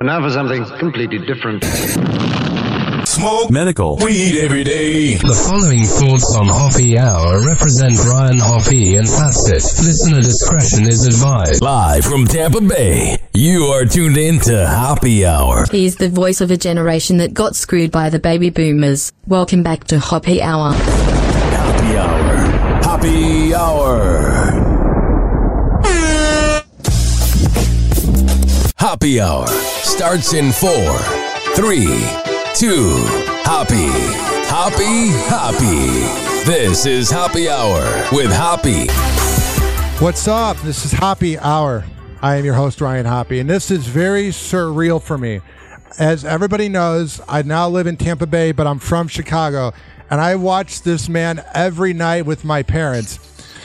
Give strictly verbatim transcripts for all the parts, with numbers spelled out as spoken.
And now for something completely different. Smoke medical weed every day. The following thoughts on Hoppy Hour represent Ryan Hoppy and Fastest. Listener discretion is advised. Live from Tampa Bay, you are tuned in to Hoppy Hour. He's the voice of a generation that got screwed by the baby boomers. Welcome back to Hoppy Hour. Hoppy Hour. Hoppy Hour. Hoppy Hour starts in four, three, two, Hoppy, Hoppy, Hoppy. This is Hoppy Hour with Hoppy. What's up? This is Hoppy Hour. I am your host, Ryan Hoppy, and this is very surreal for me. As everybody knows, I now live in Tampa Bay, but I'm from Chicago, and I watch this man every night with my parents.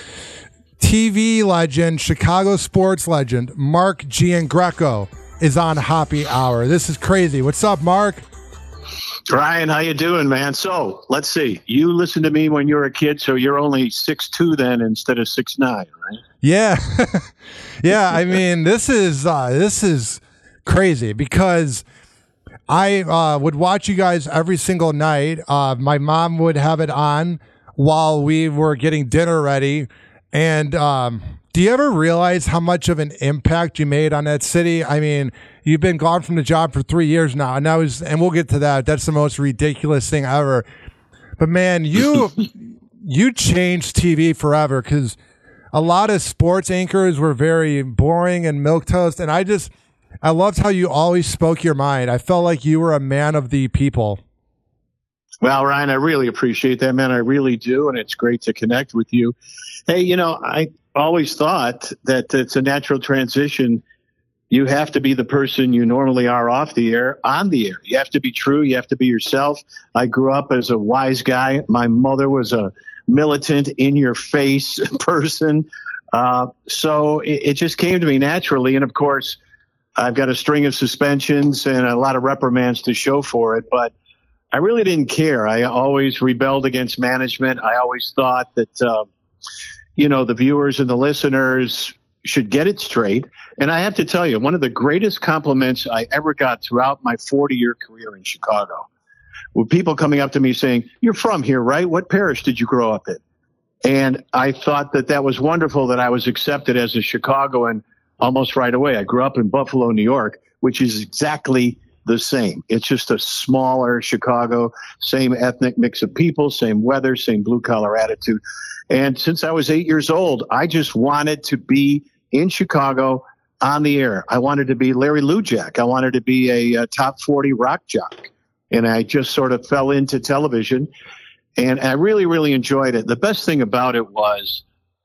T V legend, Chicago sports legend, Mark Giangreco is on Hoppy Hour. This is crazy. What's up, Mark? Ryan, how you doing, man? So, let's see. You listened to me when you were a kid, so you're only six two then instead of six nine, right? Yeah. yeah, I mean, this is uh, this is crazy because I uh, would watch you guys every single night. Uh, my mom would have it on while we were getting dinner ready. And um, do you ever realize how much of an impact you made on that city? I mean, you've been gone from the job for three years now, and that was, and we'll get to that. That's the most ridiculous thing ever. But man, you you changed T V forever because a lot of sports anchors were very boring and milquetoast, and I just I loved how you always spoke your mind. I felt like you were a man of the people. Well, Ryan, I really appreciate that, man. I really do, and it's great to connect with you. Hey, you know, I always thought that it's a natural transition. You have to be the person you normally are off the air, on the air. You have to be true. You have to be yourself. I grew up as a wise guy. My mother was a militant, in-your-face person. Uh, so it, it just came to me naturally. And, of course, I've got a string of suspensions and a lot of reprimands to show for it. But I really didn't care. I always rebelled against management. I always thought that, uh, you know, the viewers and the listeners should get it straight. And I have to tell you, one of the greatest compliments I ever got throughout my forty-year career in Chicago were people coming up to me saying, "You're from here, right? What parish did you grow up in?" And I thought that that was wonderful that I was accepted as a Chicagoan almost right away. I grew up in Buffalo, New York, which is exactly the same. It's just a smaller Chicago, same ethnic mix of people, same weather, same blue collar attitude. And since I was eight years old, I just wanted to be in Chicago on the air. I wanted to be Larry Lujack. I wanted to be a, a top forty rock jock. And I just sort of fell into television, and I really, really enjoyed it. The best thing about it was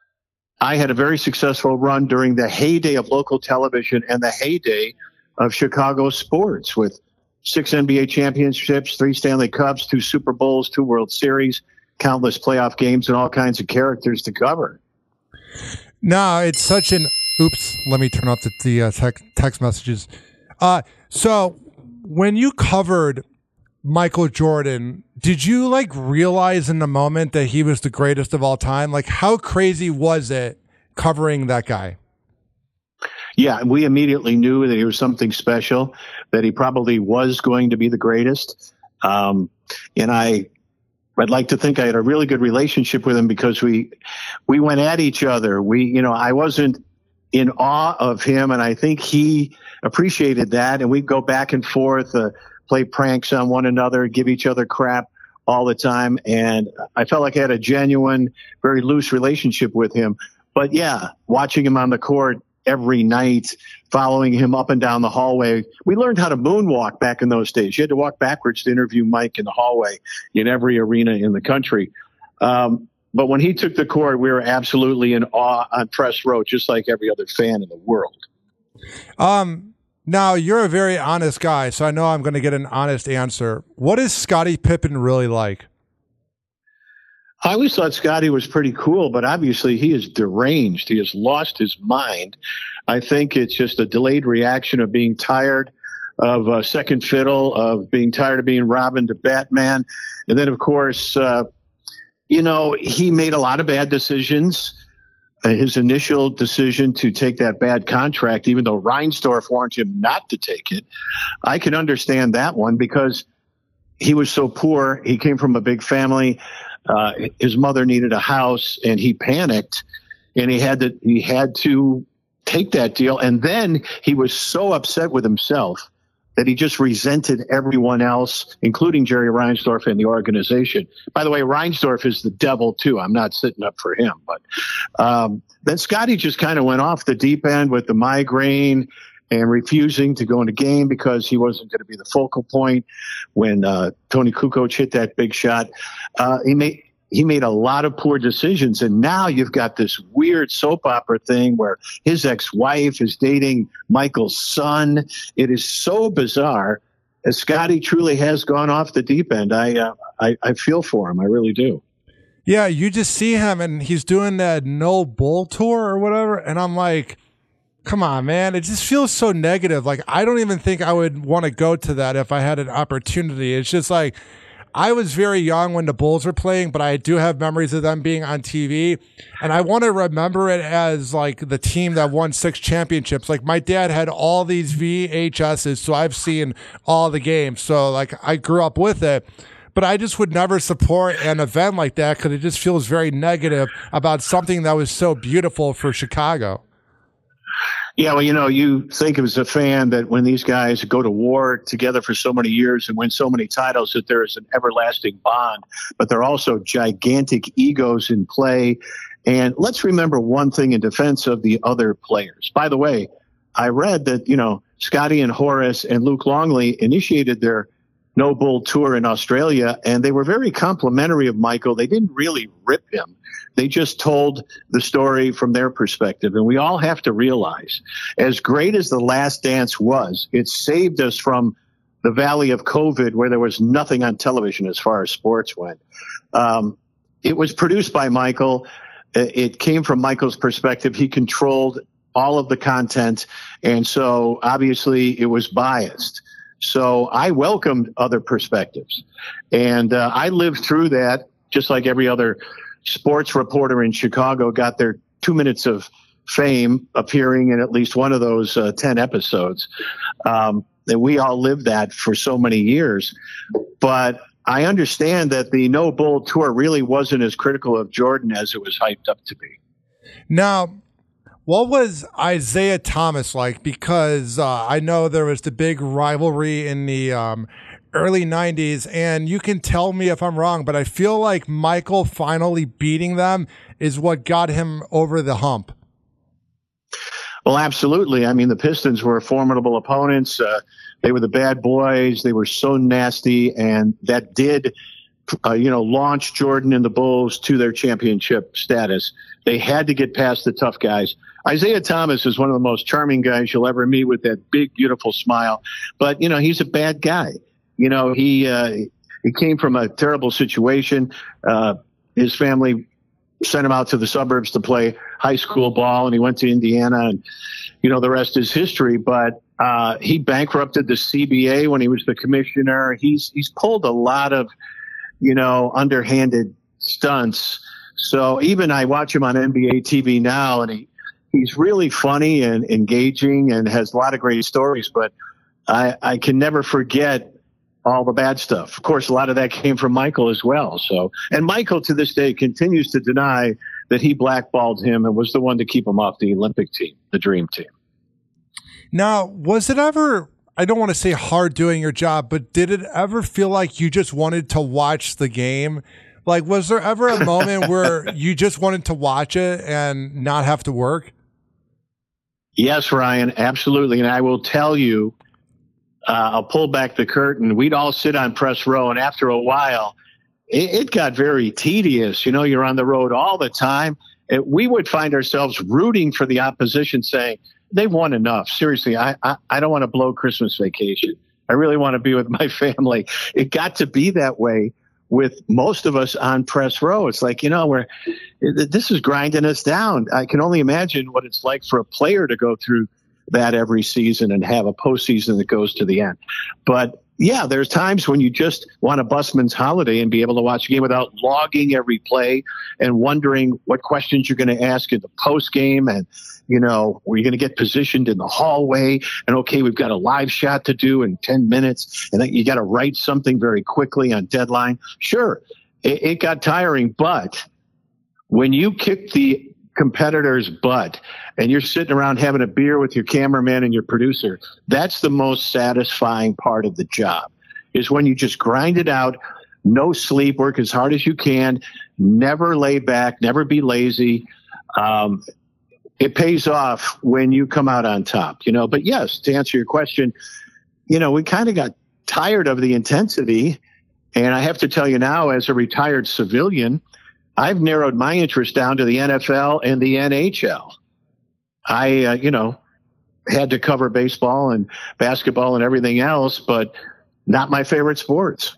I had a very successful run during the heyday of local television and the heyday of Chicago sports, with six N B A championships, three Stanley Cups, two Super Bowls, two World Series, countless playoff games, and all kinds of characters to cover. No, it's such an oops. Let me turn off the, the uh, text, text messages. Uh, so when you covered Michael Jordan, did you like realize in the moment that he was the greatest of all time? Like, how crazy was it covering that guy? Yeah, we immediately knew that he was something special, that he probably was going to be the greatest. Um, and I, I'd like to think I had a really good relationship with him because we, we went at each other. We, you know, I wasn't in awe of him, and I think he appreciated that. And we'd go back and forth, uh, play pranks on one another, give each other crap all the time. And I felt like I had a genuine, very loose relationship with him. But yeah, watching him on the court every night, following him up and down the hallway. We learned how to moonwalk back in those days. You had to walk backwards to interview Mike in the hallway in every arena in the country. Um, but when he took the court, we were absolutely in awe on press row, just like every other fan in the world. Um, now, you're a very honest guy, so I know I'm going to get an honest answer. What is Scottie Pippen really like? I always thought Scotty was pretty cool, but obviously he is deranged. He has lost his mind. I think it's just a delayed reaction of being tired of uh, second fiddle, of being tired of being Robin to Batman. And then, of course, uh, you know, he made a lot of bad decisions. his initial decision to take that bad contract, even though Reinsdorf warned him not to take it, I can understand that one because he was so poor. He came from a big family. Uh, his mother needed a house, and he panicked, and he had to he had to take that deal. And then he was so upset with himself that he just resented everyone else, including Jerry Reinsdorf and the organization. By the way, Reinsdorf is the devil, too. I'm not sitting up for him. But um, then Scotty just kind of went off the deep end with the migraine and refusing to go in a game because he wasn't going to be the focal point when uh, Tony Kukoc hit that big shot. Uh, he made he made a lot of poor decisions, and now you've got this weird soap opera thing where his ex-wife is dating Michael's son. It is so bizarre. As Scotty truly has gone off the deep end. I, uh, I I feel for him. I really do. Yeah, you just see him, and he's doing that No Bull tour or whatever, and I'm like, come on, man. It just feels so negative. Like, I don't even think I would want to go to that if I had an opportunity. It's just like, I was very young when the Bulls were playing, but I do have memories of them being on T V. And I want to remember it as like the team that won six championships. Like, my dad had all these V H S's, so I've seen all the games. So like, I grew up with it. But I just would never support an event like that because it just feels very negative about something that was so beautiful for Chicago. Yeah, well, you know, you think as a fan that when these guys go to war together for so many years and win so many titles that there is an everlasting bond, but there are also gigantic egos in play. And let's remember one thing in defense of the other players. By the way, I read that, you know, Scotty and Horace and Luke Longley initiated their No Bull tour in Australia, and they were very complimentary of Michael. They didn't really rip him. They just told the story from their perspective. And we all have to realize, as great as The Last Dance was, it saved us from the valley of COVID where there was nothing on television as far as sports went. Um, it was produced by Michael. It came from Michael's perspective. He controlled all of the content. And so obviously it was biased. So I welcomed other perspectives. And uh, I lived through that just like every other sports reporter in Chicago got their two minutes of fame appearing in at least one of those uh, ten episodes. Um, and we all lived that for so many years. But I understand that the No Bull tour really wasn't as critical of Jordan as it was hyped up to be. Now, what was Isaiah Thomas like? Because uh, I know there was the big rivalry in the um, early nineties, and you can tell me if I'm wrong, but I feel like Michael finally beating them is what got him over the hump. Well, absolutely. I mean, the Pistons were formidable opponents. Uh, they were the bad boys. They were so nasty, and that did, uh, you know, launch Jordan and the Bulls to their championship status. They had to get past the tough guys. Isaiah Thomas is one of the most charming guys you'll ever meet with that big, beautiful smile. But, you know, he's a bad guy. You know, he uh, he came from a terrible situation. Uh, his family sent him out to the suburbs to play high school ball, and he went to Indiana, and, you know, the rest is history. But uh, he bankrupted the C B A when he was the commissioner. He's he's pulled a lot of, you know, underhanded stunts. So even I watch him on N B A T V now, and he, he's really funny and engaging and has a lot of great stories. But I, I can never forget all the bad stuff. Of course, a lot of that came from Michael as well. So, and Michael to this day continues to deny that he blackballed him and was the one to keep him off the Olympic team, the dream team. Now, was it ever, I don't want to say hard doing your job, but did it ever feel like you just wanted to watch the game? Like, was there ever a moment where you just wanted to watch it and not have to work? Yes, Ryan, absolutely. And I will tell you, Uh, I'll pull back the curtain. We'd all sit on press row, and after a while, it, it got very tedious. You know, you're on the road all the time. It, we would find ourselves rooting for the opposition, saying, they've won enough. Seriously, I, I, I don't want to blow Christmas vacation. I really want to be with my family. It got to be that way with most of us on press row. It's like, you know, we're, this is grinding us down. I can only imagine what it's like for a player to go through that every season and have a postseason that goes to the end. But yeah, there's times when you just want a busman's holiday and be able to watch a game without logging every play and wondering what questions you're going to ask in the post game. And, you know, were you going to get positioned in the hallway? And, okay, we've got a live shot to do in ten minutes. And then you got to write something very quickly on deadline. Sure, it, it got tiring. But when you kick the competitor's butt and you're sitting around having a beer with your cameraman and your producer, that's the most satisfying part of the job, is when you just grind it out, no sleep, work as hard as you can, never lay back, never be lazy. Um, it pays off when you come out on top, you know. But yes, to answer your question, you know, we kind of got tired of the intensity. And I have to tell you now, as a retired civilian, I've narrowed my interest down to the N F L and the N H L. I, uh, you know, had to cover baseball and basketball and everything else, but not my favorite sports.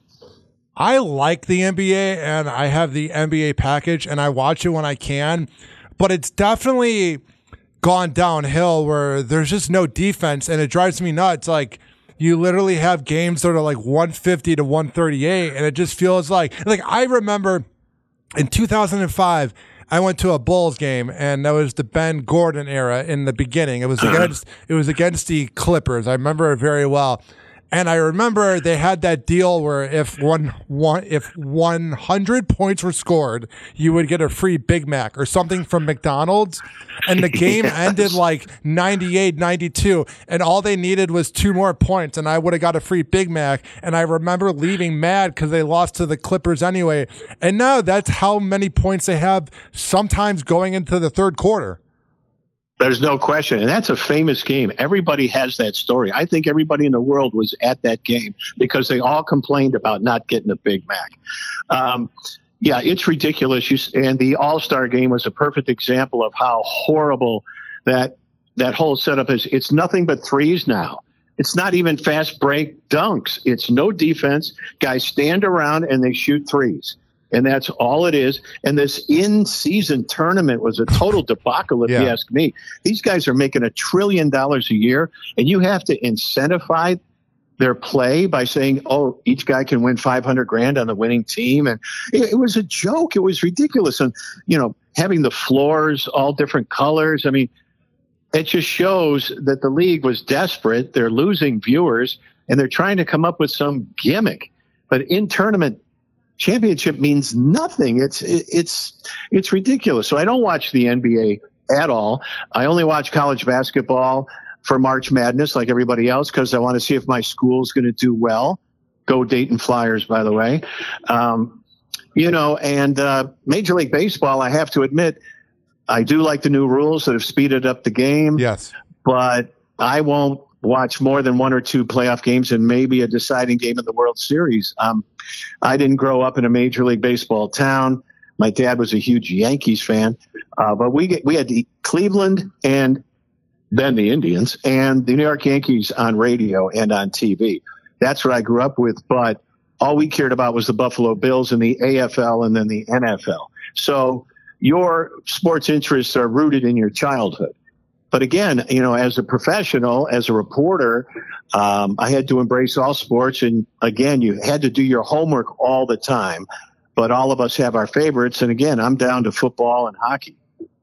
I like the N B A, and I have the N B A package, and I watch it when I can, but it's definitely gone downhill where there's just no defense, and it drives me nuts. Like, you literally have games that are like one fifty to one thirty-eight, and it just feels like, like I remember in two thousand five, I went to a Bulls game, and that was the Ben Gordon era in the beginning. It was against it was against the Clippers. I remember it very well. And I remember they had that deal where if one, one if one hundred points were scored, you would get a free Big Mac or something from McDonald's. And the game yes. ended like ninety-eight ninety-two, and all they needed was two more points, and I would have got a free Big Mac. And I remember leaving mad because they lost to the Clippers anyway. And now that's how many points they have sometimes going into the third quarter. There's no question. And that's a famous game. Everybody has that story. I think everybody in the world was at that game because they all complained about not getting a Big Mac. Um, yeah, it's ridiculous. You, and the All-Star game was a perfect example of how horrible that that whole setup is. It's nothing but threes now. It's not even fast break dunks. It's no defense. Guys stand around and they shoot threes. And that's all it is. And this in-season tournament was a total debacle, if yeah. you ask me. These guys are making a trillion dollars a year, and you have to incentivize their play by saying, oh, each guy can win five hundred grand on the winning team. And it, it was a joke. It was ridiculous. And, you know, having the floors all different colors. I mean, it just shows that the league was desperate. They're losing viewers, and they're trying to come up with some gimmick. But in-tournament championship means nothing. It's it's it's ridiculous. So I don't watch the N B A at all. I only watch college basketball for March Madness like everybody else because I want to see if my school's going to do well. Go Dayton Flyers, by the way. Um, you know, and uh, Major League Baseball, I have to admit, I do like the new rules that have speeded up the game. Yes. But I won't watch more than one or two playoff games and maybe a deciding game in the World Series. Um, I didn't grow up in a Major League Baseball town. My dad was a huge Yankees fan, uh, but we get, we had the Cleveland and then the Indians and the New York Yankees on radio and on T V. That's what I grew up with. But all we cared about was the Buffalo Bills and the A F L and then the N F L. So your sports interests are rooted in your childhood. But again, you know, as a professional, as a reporter, um, I had to embrace all sports. And again, you had to do your homework all the time. But all of us have our favorites. And again, I'm down to football and hockey.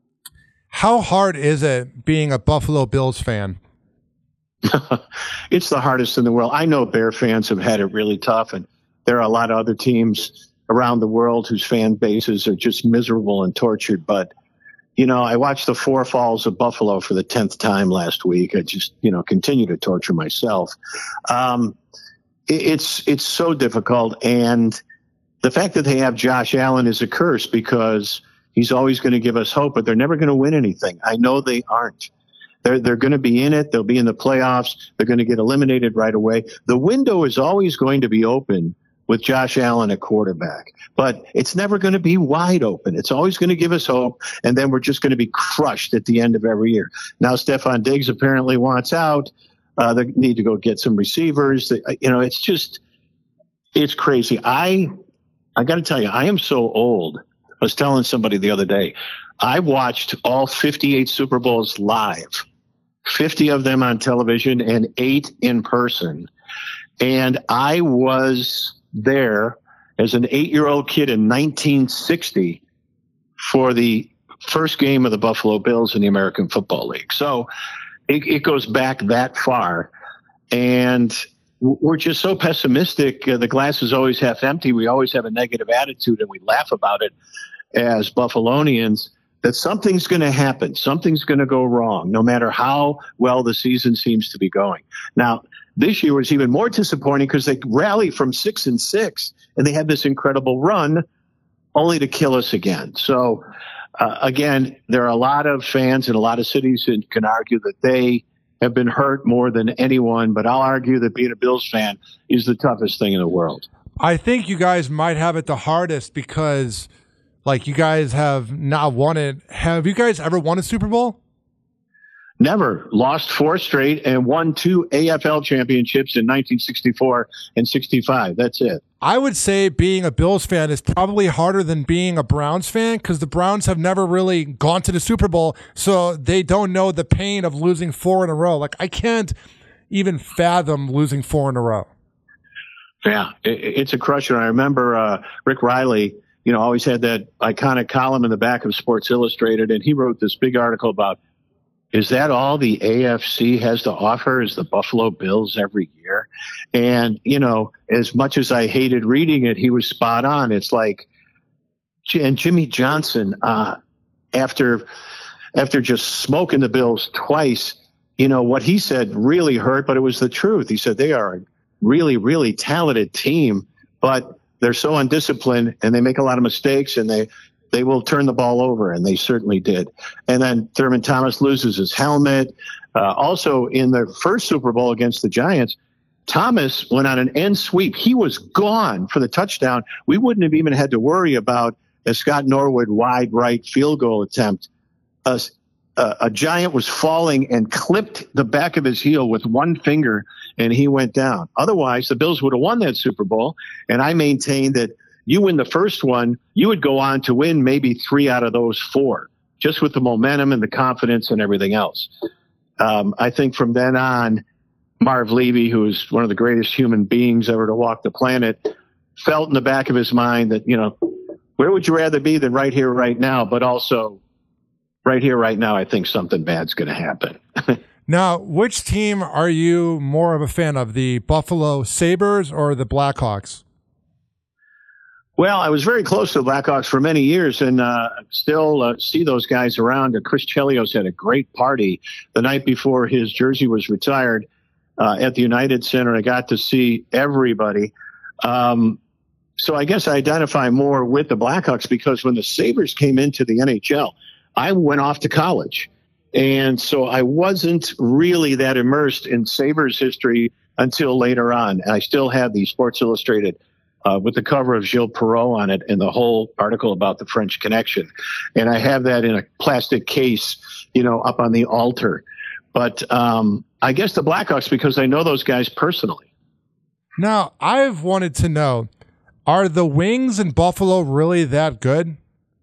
How hard is it being a Buffalo Bills fan? It's the hardest in the world. I know Bear fans have had it really tough. And there are a lot of other teams around the world whose fan bases are just miserable and tortured. But you know, I watched the Four Falls of Buffalo for the tenth time last week. I just, you know, continue to torture myself. Um, it, it's it's so difficult. And the fact that they have Josh Allen is a curse because he's always going to give us hope, but they're never going to win anything. I know they aren't. They're, they're going to be in it. They'll be in the playoffs. They're going to get eliminated right away. The window is always going to be open with Josh Allen at quarterback, but it's never going to be wide open. It's always going to give us hope, and then we're just going to be crushed at the end of every year. Now, Stephon Diggs apparently wants out. Uh, they need to go get some receivers. You know, it's just, it's crazy. I, I got to tell you, I am so old. I was telling somebody the other day, I watched all fifty-eight Super Bowls live, fifty of them on television and eight in person. And I was there as an eight-year-old kid in nineteen sixty for the first game of the Buffalo Bills in the American Football League. So it, it goes back that far. And we're just so pessimistic. Uh, the glass is always half empty. We always have a negative attitude, and we laugh about it as Buffalonians, that something's going to happen. Something's going to go wrong, no matter how well the season seems to be going. Now, this year was even more disappointing because they rallied from six and six, and they had this incredible run only to kill us again. So, uh, again, there are a lot of fans in a lot of cities that can argue that they have been hurt more than anyone, but I'll argue that being a Bills fan is the toughest thing in the world. I think you guys might have it the hardest because, like, you guys have not won it. Have you guys ever won a Super Bowl? Never. Lost four straight and won two A F L championships in nineteen sixty-four and sixty-five. That's it. I would say being a Bills fan is probably harder than being a Browns fan because the Browns have never really gone to the Super Bowl, so they don't know the pain of losing four in a row. Like, I can't even fathom losing four in a row. Yeah, it, it's a crusher. I remember uh, Rick Riley, you know, always had that iconic column in the back of Sports Illustrated, and he wrote this big article about, is that all the A F C has to offer is the Buffalo Bills every year? And, you know, as much as I hated reading it, he was spot on. It's like, and Jimmy Johnson, uh, after, after just smoking the Bills twice, you know, what he said really hurt, but it was the truth. He said they are a really, really talented team, but they're so undisciplined and they make a lot of mistakes and they, they will turn the ball over, and they certainly did. And then Thurman Thomas loses his helmet. Uh, also, in the first Super Bowl against the Giants, Thomas went on an end sweep. He was gone for the touchdown. We wouldn't have even had to worry about a Scott Norwood wide right field goal attempt. A, a, a Giant was falling and clipped the back of his heel with one finger, and he went down. Otherwise, the Bills would have won that Super Bowl, and I maintain that you win the first one, you would go on to win maybe three out of those four, just with the momentum and the confidence and everything else. Um, I think from then on, Marv Levy, who is one of the greatest human beings ever to walk the planet, felt in the back of his mind that, you know, where would you rather be than right here, right now? But also right here, right now, I think something bad's going to happen. Now, which team are you more of a fan of, the Buffalo Sabres or the Blackhawks? Well, I was very close to the Blackhawks for many years, and uh, still uh, see those guys around. Uh, Chris Chelios had a great party the night before his jersey was retired uh, at the United Center. I got to see everybody. Um, so I guess I identify more with the Blackhawks because when the Sabres came into the N H L, I went off to college. And so I wasn't really that immersed in Sabres history until later on. And I still have the Sports Illustrated Uh, with the cover of Gilles Perreault on it and the whole article about the French Connection. And I have that in a plastic case, you know, up on the altar. But um, I guess the Blackhawks, because I know those guys personally. Now, I've wanted to know, are the Wings in Buffalo really that good?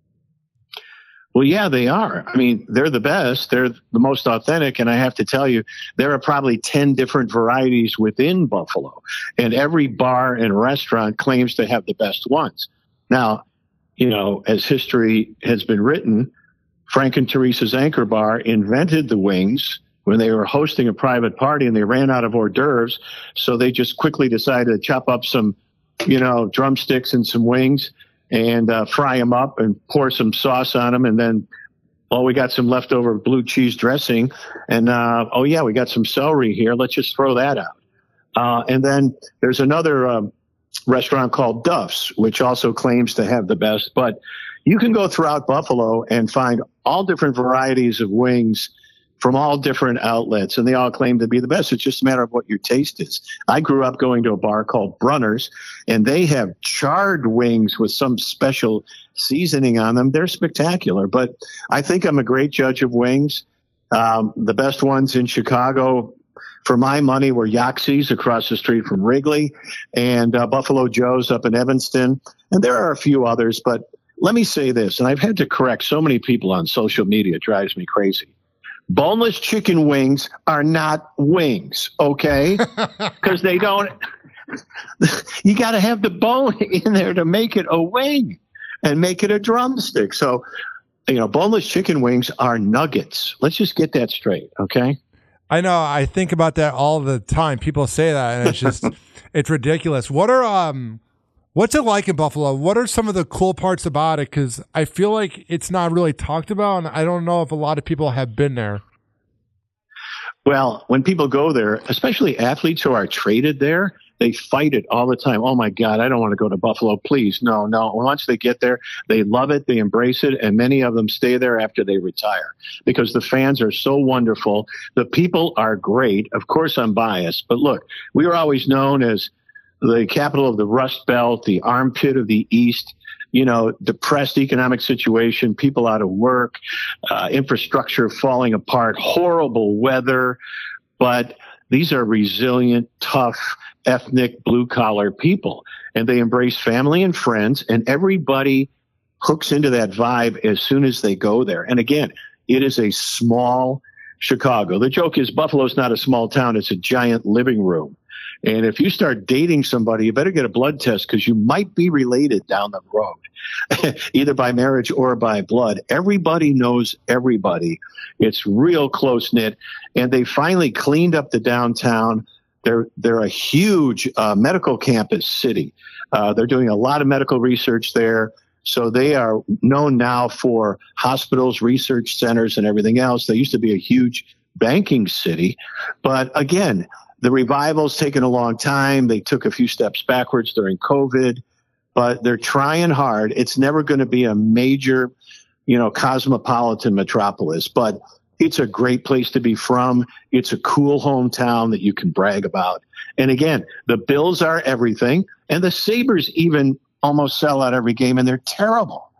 Well, yeah, they are. I mean, they're the best. They're the most authentic. And I have to tell you, there are probably ten different varieties within Buffalo. And every bar and restaurant claims to have the best ones. Now, you know, as history has been written, Frank and Teresa's Anchor Bar invented the wings when they were hosting a private party and they ran out of hors d'oeuvres. So they just quickly decided to chop up some, you know, drumsticks and some wings and uh, fry them up and pour some sauce on them. And then, oh, we got some leftover blue cheese dressing. And, uh, oh, yeah, we got some celery here. Let's just throw that out. Uh, and then there's another um, restaurant called Duff's, which also claims to have the best. But you can go throughout Buffalo and find all different varieties of wings from all different outlets, and they all claim to be the best. It's just a matter of what your taste is. I grew up going to a bar called Brunner's, and they have charred wings with some special seasoning on them. They're spectacular, but I think I'm a great judge of wings. Um, the best ones in Chicago, for my money, were Yaxie's across the street from Wrigley and uh, Buffalo Joe's up in Evanston, and there are a few others, but let me say this, and I've had to correct so many people on social media. It drives me crazy. Boneless chicken wings are not wings, okay? Because they don't you got to have the bone in there to make it a wing and make it a drumstick. So, you know, boneless chicken wings are nuggets. Let's just get that straight, okay? I know. I think about that all the time. People say that, and it's just, it's ridiculous. What are, um, what's it like in Buffalo? What are some of the cool parts about it? Because I feel like it's not really talked about, and I don't know if a lot of people have been there. Well, when people go there, especially athletes who are traded there, they fight it all the time. Oh, my God, I don't want to go to Buffalo. Please. No, no. Once they get there, they love it. They embrace it. And many of them stay there after they retire because the fans are so wonderful. The people are great. Of course, I'm biased. But look, we were always known as the capital of the Rust Belt, the armpit of the East. You know, depressed economic situation, people out of work, uh, infrastructure falling apart, horrible weather. But these are resilient, tough, ethnic, blue-collar people. And they embrace family and friends, and everybody hooks into that vibe as soon as they go there. And again, it is a small Chicago. The joke is Buffalo's not a small town. It's a giant living room. And if you start dating somebody, you better get a blood test because you might be related down the road, either by marriage or by blood. Everybody knows everybody. It's real close-knit. And they finally cleaned up the downtown. They're, they're a huge uh, medical campus city. Uh, they're doing a lot of medical research there. So they are known now for hospitals, research centers, and everything else. They used to be a huge banking city. But again, the revival's taken a long time. They took a few steps backwards during COVID, but they're trying hard. It's never going to be a major, you know, cosmopolitan metropolis, but it's a great place to be from. It's a cool hometown that you can brag about. And again, the Bills are everything, and the Sabres even almost sell out every game, and they're terrible.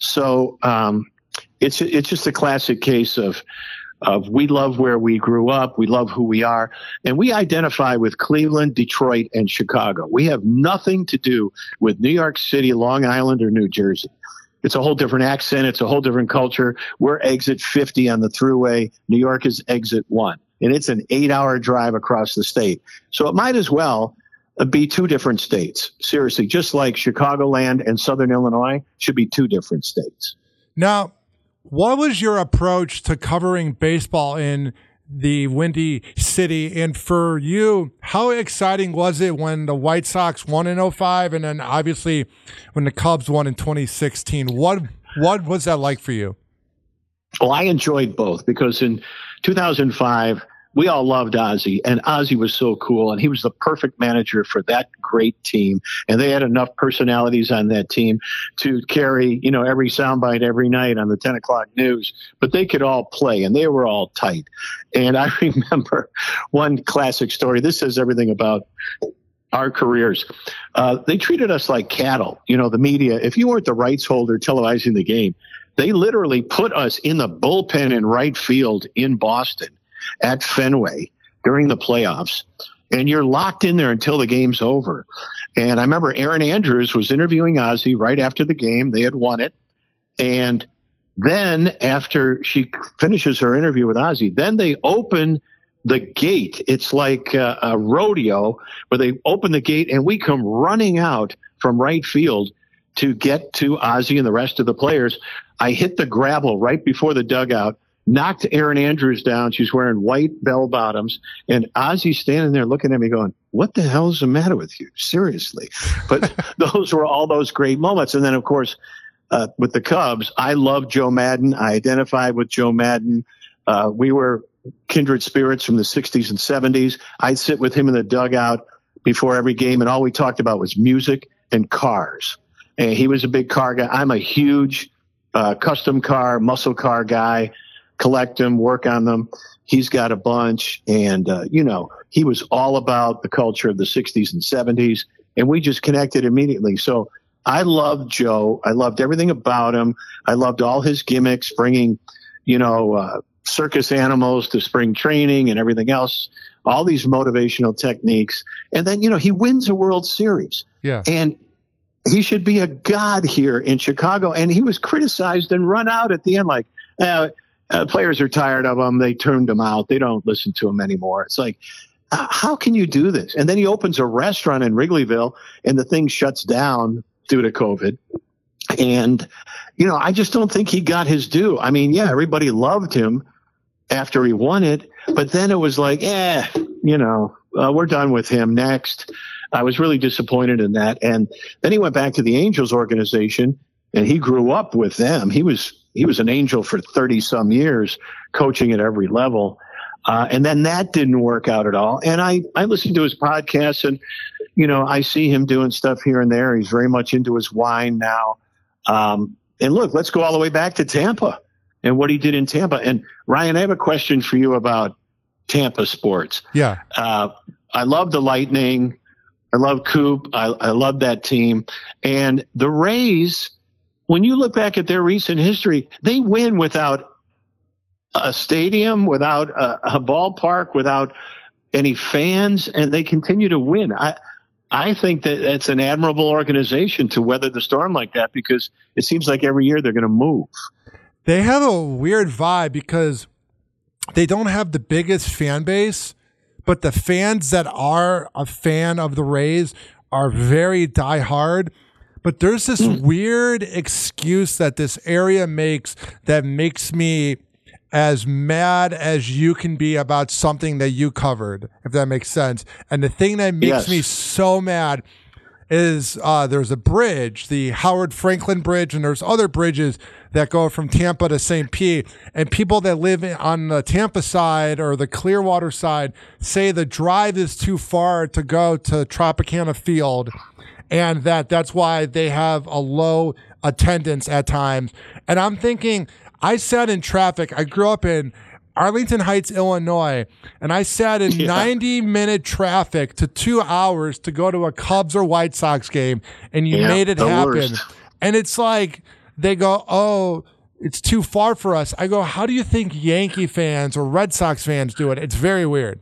So um, it's it's just a classic case of of we love where we grew up, we love who we are, and we identify with Cleveland, Detroit, and Chicago. We have nothing to do with New York City, Long Island, or New Jersey. It's a whole different accent. It's a whole different culture. We're exit fifty on the thruway. New York is exit one, and it's an eight-hour drive across the state. So it might as well be two different states. Seriously, just like Chicagoland and Southern Illinois should be two different states. Now, what was your approach to covering baseball in the Windy City? And for you, how exciting was it when the White Sox won in oh five and then obviously when the Cubs won in twenty sixteen? What what was that like for you? Well, I enjoyed both because in two thousand five, we all loved Ozzie, and Ozzie was so cool, and he was the perfect manager for that great team. And they had enough personalities on that team to carry, you know, every soundbite every night on the ten o'clock news. But they could all play, and they were all tight. And I remember one classic story. This says everything about our careers. Uh, they treated us like cattle, you know, the media. If you weren't the rights holder televising the game, they literally put us in the bullpen in right field in Boston at Fenway during the playoffs, and you're locked in there until the game's over. And I remember Erin Andrews was interviewing Ozzie right after the game. They had won it. And then after she finishes her interview with Ozzie, then they open the gate. It's like a, a rodeo where they open the gate and we come running out from right field to get to Ozzie and the rest of the players. I hit the gravel right before the dugout, knocked Erin Andrews down. She's wearing white bell bottoms, and Ozzie's standing there looking at me going, what the hell is the matter with you? Seriously. But those were all those great moments. And then, of course, uh, with the Cubs, I love Joe Madden. I identified with Joe Madden. Uh, we were kindred spirits from the sixties and seventies. I'd sit with him in the dugout before every game, and all we talked about was music and cars. And he was a big car guy. I'm a huge uh, custom car, muscle car guy. Collect them, work on them. He's got a bunch. And, uh, you know, he was all about the culture of the sixties and seventies. And we just connected immediately. So I loved Joe. I loved everything about him. I loved all his gimmicks, bringing, you know, uh, circus animals to spring training and everything else, all these motivational techniques. And then, you know, he wins a World Series. Yeah. And he should be a god here in Chicago. And he was criticized and run out at the end like, uh, Uh, players are tired of him. They turned him out. They don't listen to him anymore. It's like, how can you do this? And then he opens a restaurant in Wrigleyville, and the thing shuts down due to COVID. And, you know, I just don't think he got his due. I mean, yeah, everybody loved him after he won it, but then it was like, eh, you know, uh, we're done with him. Next. I was really disappointed in that. And then he went back to the Angels organization, and he grew up with them. He was he was an Angel for thirty some years, coaching at every level. Uh, and then that didn't work out at all. And I, I listened to his podcast, and, you know, I see him doing stuff here and there. He's very much into his wine now. Um, and look, let's go all the way back to Tampa and what he did in Tampa. And Ryan, I have a question for you about Tampa sports. Yeah. Uh, I love the Lightning. I love Coop. I, I love that team. And the Rays, when you look back at their recent history, they win without a stadium, without a, a ballpark, without any fans, and they continue to win. I I think that it's an admirable organization to weather the storm like that, because it seems like every year they're going to move. They have a weird vibe because they don't have the biggest fan base, but the fans that are a fan of the Rays are very diehard. But there's this mm. weird excuse that this area makes that makes me as mad as you can be about something that you covered, if that makes sense. And the thing that makes yes. me so mad is uh, there's a bridge, the Howard Franklin Bridge, and there's other bridges that go from Tampa to Saint Pete. And people that live on the Tampa side or the Clearwater side say the drive is too far to go to Tropicana Field, and that that's why they have a low attendance at times. And I'm thinking, I sat in traffic. I grew up in Arlington Heights, Illinois, and I sat in yeah. ninety minute traffic to two hours to go to a Cubs or White Sox game, and you yeah, made it happen. Worst. And it's like they go, oh, it's too far for us. I go, how do you think Yankee fans or Red Sox fans do it? It's very weird.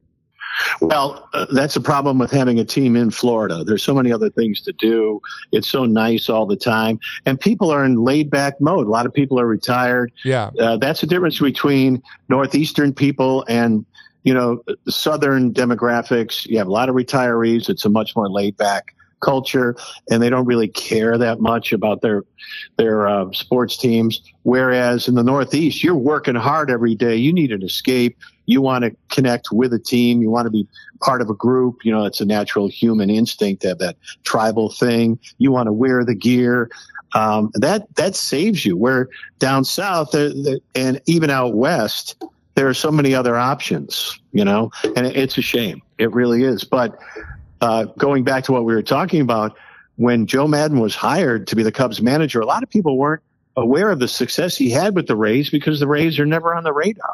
Well, uh, that's a problem with having a team in Florida. There's so many other things to do. It's so nice all the time. And people are in laid back mode. A lot of people are retired. Yeah. Uh, that's the difference between Northeastern people and, you know, Southern demographics. You have a lot of retirees. It's a much more laid back culture, and they don't really care that much about their their uh, sports teams. Whereas in the Northeast, you're working hard every day. You need an escape. You want to connect with a team. You want to be part of a group. You know, it's a natural human instinct to have that tribal thing. You want to wear the gear. Um, that that saves you. Where down south, the, the, and even out west, there are so many other options. You know, and it, it's a shame. It really is. But uh, going back to what we were talking about, when Joe Maddon was hired to be the Cubs manager, a lot of people weren't aware of the success he had with the Rays because the Rays are never on the radar.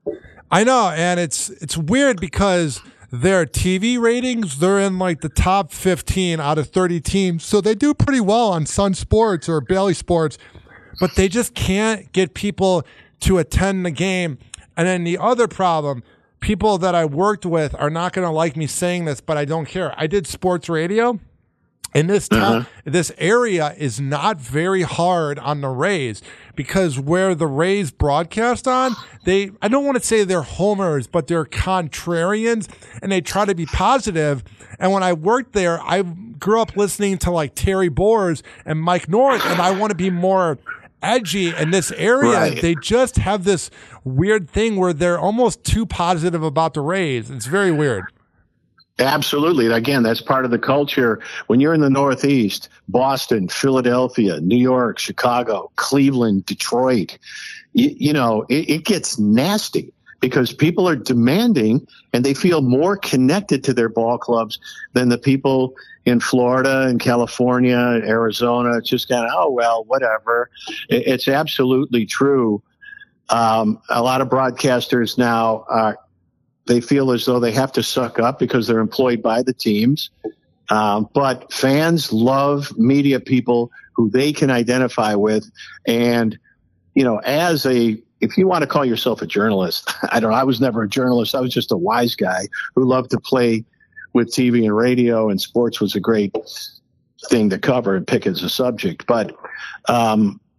I know, and it's it's weird because their T V ratings, they're in like the top fifteen out of thirty teams, so they do pretty well on Sun Sports or Bally Sports, but they just can't get people to attend the game. And then the other problem, people that I worked with are not going to like me saying this, but I don't care. I did sports radio. And this town, uh-huh. this area is not very hard on the Rays because where the Rays broadcast on, they, I don't want to say they're homers, but they're contrarians, and they try to be positive. And when I worked there, I grew up listening to like Terry Boers and Mike North, and I want to be more edgy. In this area, right. They just have this weird thing where they're almost too positive about the Rays. It's very weird. Absolutely. Again, that's part of the culture. When you're in the Northeast, Boston, Philadelphia, New York, Chicago, Cleveland, Detroit, you, you know, it, it gets nasty because people are demanding and they feel more connected to their ball clubs than the people in Florida and California, Arizona. It's just kind of, oh, well, whatever. It, it's absolutely true. Um, a lot of broadcasters now are, they feel as though they have to suck up because they're employed by the teams. Um, but fans love media people who they can identify with. And, you know, as a, if you want to call yourself a journalist, I don't know, I was never a journalist. I was just a wise guy who loved to play with T V and radio, and sports was a great thing to cover and pick as a subject. But, um,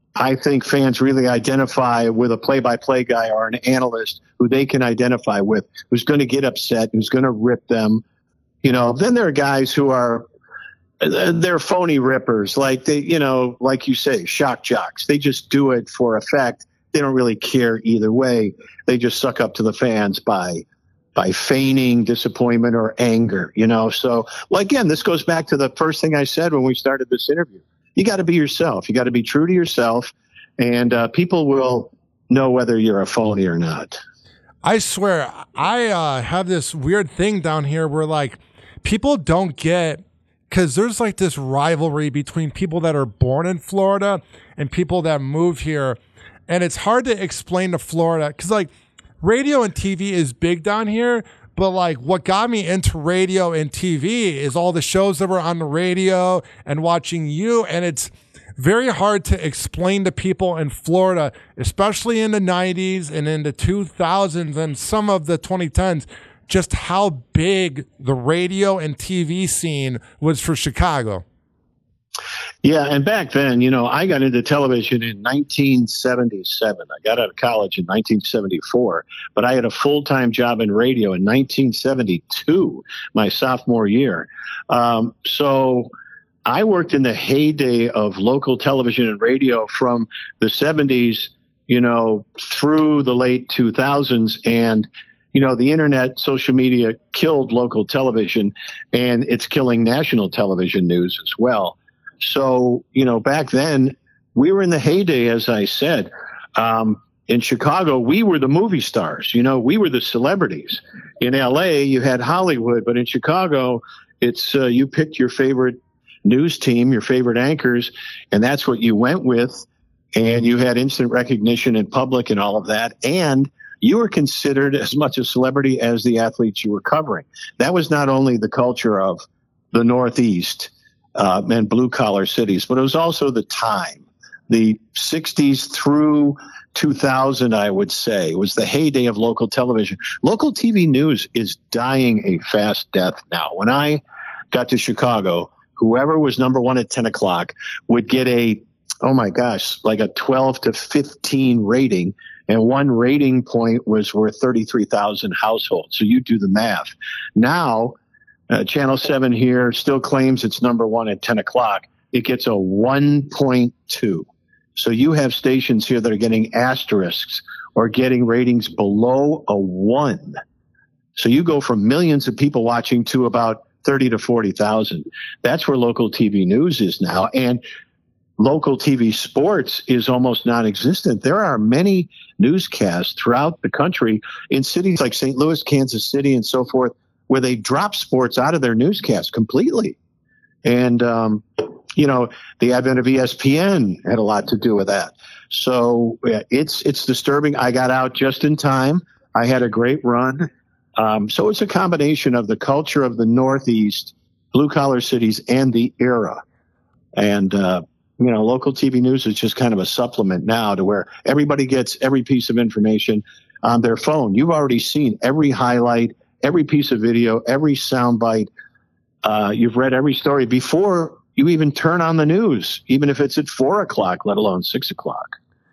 I think fans really identify with a play-by-play guy or an analyst who they can identify with, who's going to get upset, who's going to rip them. You know, then there are guys who are, they're phony rippers, like they, you know, like you say, shock jocks. They just do it for effect. They don't really care either way. They just suck up to the fans by by feigning disappointment or anger, you know. So, well, again, this goes back to the first thing I said when we started this interview. You got to be yourself. You got to be true to yourself, and uh, people will know whether you're a phony or not. I swear, I uh, have this weird thing down here where, like, people don't get, because there's, like, this rivalry between people that are born in Florida and people that move here, and it's hard to explain to Florida, because, like, radio and T V is big down here, but, like, what got me into radio and T V is all the shows that were on the radio and watching you, and it's very hard to explain to people in Florida, especially in the nineties and in the two thousands and some of the twenty tens, just how big the radio and T V scene was for Chicago. Yeah, and back then, you know, I got into television in nineteen seventy-seven. I got out of college in nineteen seventy-four, but I had a full-time job in radio in nineteen seventy-two, my sophomore year. Um, so I worked in the heyday of local television and radio from the seventies, you know, through the late two thousands. And, you know, the internet, social media killed local television, and it's killing national television news as well. So, you know, back then we were in the heyday, as I said. Um, in Chicago, we were the movie stars. You know, we were the celebrities. In L A, you had Hollywood, but in Chicago, it's uh, you picked your favorite news team, your favorite anchors, and that's what you went with. And you had instant recognition in public and all of that. And you were considered as much a celebrity as the athletes you were covering. That was not only the culture of the Northeast uh, and blue-collar cities, but it was also the time. The sixties through two thousand, I would say, was the heyday of local television. Local T V news is dying a fast death now. When I got to Chicago, whoever was number one at ten o'clock would get a, oh my gosh, like a twelve to fifteen rating. And one rating point was worth thirty-three thousand households. So you do the math. Now, uh, Channel seven here still claims it's number one at ten o'clock. It gets a one point two. So you have stations here that are getting asterisks or getting ratings below a one. So you go from millions of people watching to about thirty to forty thousand. That's where local T V news is now. And local T V sports is almost non-existent. There are many newscasts throughout the country in cities like Saint Louis, Kansas City, and so forth, where they drop sports out of their newscasts completely. And, um, you know, the advent of E S P N had a lot to do with that. So yeah, it's it's disturbing. I got out just in time. I had a great run. Um, so it's a combination of the culture of the Northeast, blue-collar cities, and the era. And, uh, you know, local T V news is just kind of a supplement now to where everybody gets every piece of information on their phone. You've already seen every highlight, every piece of video, every soundbite. Uh, you've read every story before you even turn on the news, even if it's at four o'clock, let alone six o'clock.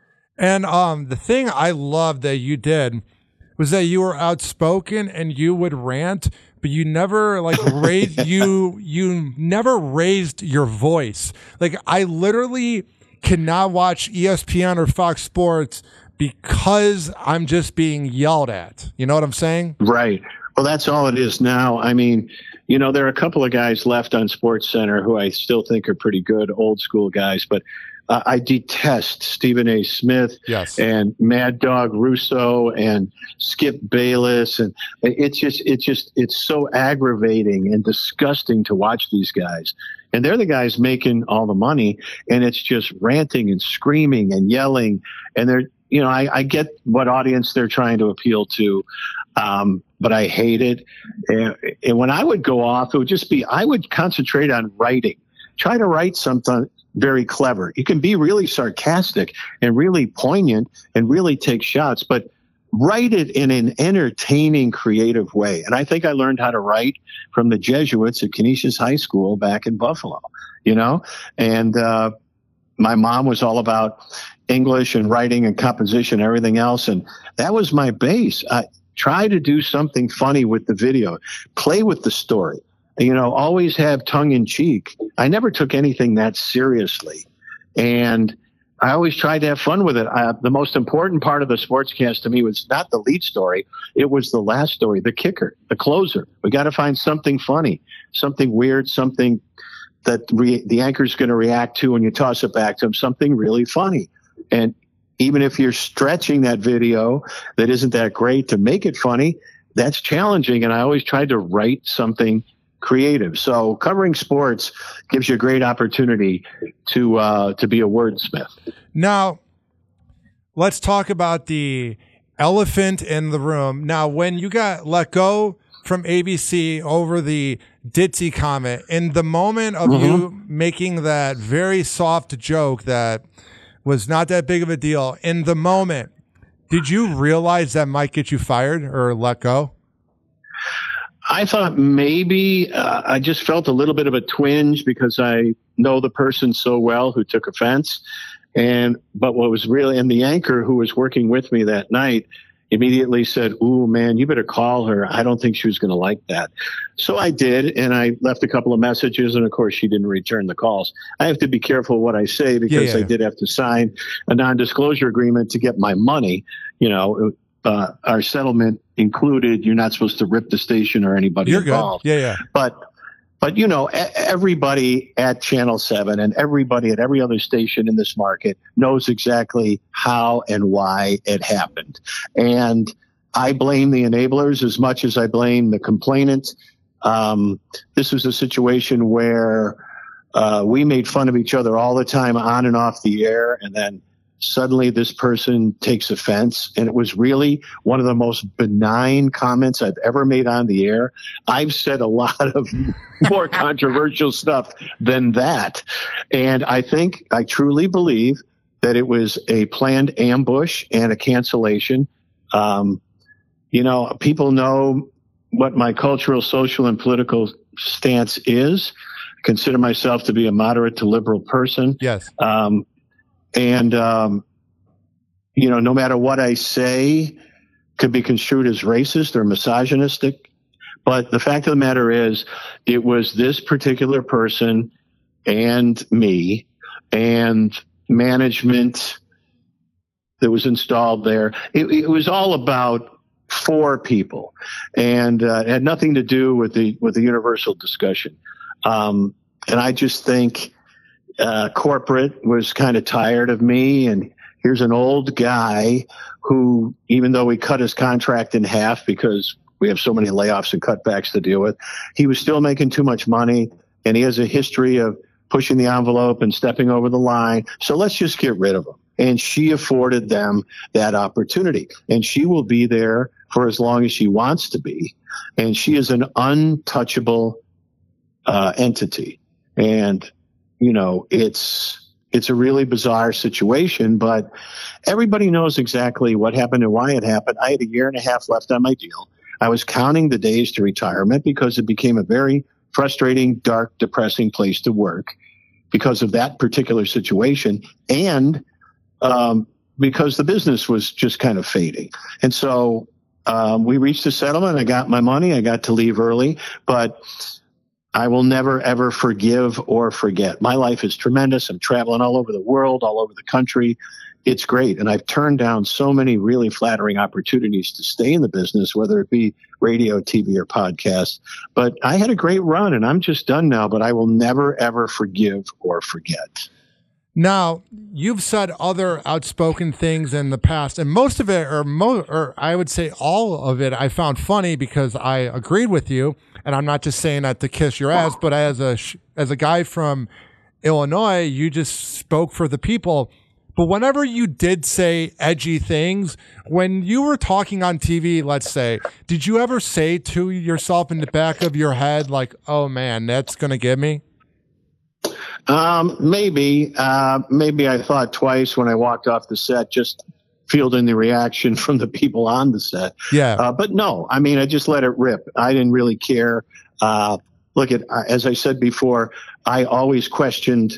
And um, the thing I loved that you did was that you were outspoken and you would rant, but you never like raised you you never raised your voice. Like I literally cannot watch E S P N or Fox Sports because I'm just being yelled at. You know what I'm saying? Right. Well, that's all it is now. I mean, you know, there are a couple of guys left on SportsCenter who I still think are pretty good, old school guys, but uh, I detest Stephen A. Smith yes. and Mad Dog Russo and Skip Bayless. And it's just, it's just, it's so aggravating and disgusting to watch these guys. And they're the guys making all the money, and it's just ranting and screaming and yelling. And they're, you know, I, I get what audience they're trying to appeal to. Um, but I hate it. And, and when I would go off, it would just be, I would concentrate on writing, try to write something very clever. You can be really sarcastic and really poignant and really take shots, but write it in an entertaining, creative way. And I think I learned how to write from the Jesuits at Canisius High School back in Buffalo, you know, and, uh, my mom was all about English and writing and composition, and everything else. And that was my base. I try to do something funny with the video, play with the story, you know, always have tongue in cheek. I never took anything that seriously. And I always tried to have fun with it. Uh, the most important part of the sportscast to me was not the lead story. It was the last story, the kicker, the closer. We got to find something funny, something weird, something that re- the anchor's going to react to when you toss it back to him, something really funny. And even if you're stretching that video that isn't that great to make it funny, that's challenging. And I always tried to write something creative. So covering sports gives you a great opportunity to uh, to be a wordsmith. Now, let's talk about the elephant in the room. Now, when you got let go from A B C over the ditzy comment, in the moment of mm-hmm. you making that very soft joke that was not that big of a deal, in the moment, did you realize that might get you fired or let go? I thought maybe uh, I just felt a little bit of a twinge because I know the person so well who took offense. And but what was really, and the anchor who was working with me that night immediately said, "Ooh, man, you better call her. I don't think she was going to like that." So I did, and I left a couple of messages, and of course, she didn't return the calls. I have to be careful what I say because yeah, yeah. I did have to sign a non-disclosure agreement to get my money. You know, uh, our settlement included you're not supposed to rip the station or anybody You're involved. Good. Yeah, yeah. But But, you know, everybody at Channel seven and everybody at every other station in this market knows exactly how and why it happened. And I blame the enablers as much as I blame the complainant. Um, this was a situation where uh, we made fun of each other all the time on and off the air. And then suddenly this person takes offense. And it was really one of the most benign comments I've ever made on the air. I've said a lot of more controversial stuff than that. And I think, I truly believe that it was a planned ambush and a cancellation. Um, you know, people know what my cultural, social, and political stance is. I consider myself to be a moderate to liberal person. Yes. Um, And, um, you know, no matter what I say could be construed as racist or misogynistic. But the fact of the matter is, it was this particular person and me and management that was installed there. It, it was all about four people, and uh, it had nothing to do with the with the universal discussion. Um, and I just think uh, corporate was kind of tired of me, and here's an old guy who, even though we cut his contract in half because we have so many layoffs and cutbacks to deal with, he was still making too much money, and he has a history of pushing the envelope and stepping over the line. So let's just get rid of him. And she afforded them that opportunity. And she will be there for as long as she wants to be. And she is an untouchable uh, entity. And, you know, it's it's a really bizarre situation, but everybody knows exactly what happened and why it happened. I had a year and a half left on my deal. I was counting the days to retirement because it became a very frustrating, dark, depressing place to work because of that particular situation. And um, because the business was just kind of fading. And so um, we reached a settlement. I got my money. I got to leave early, but I will never, ever forgive or forget. My life is tremendous. I'm traveling all over the world, all over the country. It's great. And I've turned down so many really flattering opportunities to stay in the business, whether it be radio, T V, or podcast. But I had a great run, and I'm just done now. But I will never, ever forgive or forget. Now, you've said other outspoken things in the past, and most of it, or, mo- or I would say all of it, I found funny because I agreed with you. And I'm not just saying that to kiss your ass, but as a sh- as a guy from Illinois, you just spoke for the people. But whenever you did say edgy things, when you were talking on T V, let's say, did you ever say to yourself in the back of your head, like, oh man, that's going to get me? Um, maybe, uh, maybe I thought twice when I walked off the set, just fielding the reaction from the people on the set. Yeah. Uh, but no, I mean, I just let it rip. I didn't really care. Uh, look at, as I said before, I always questioned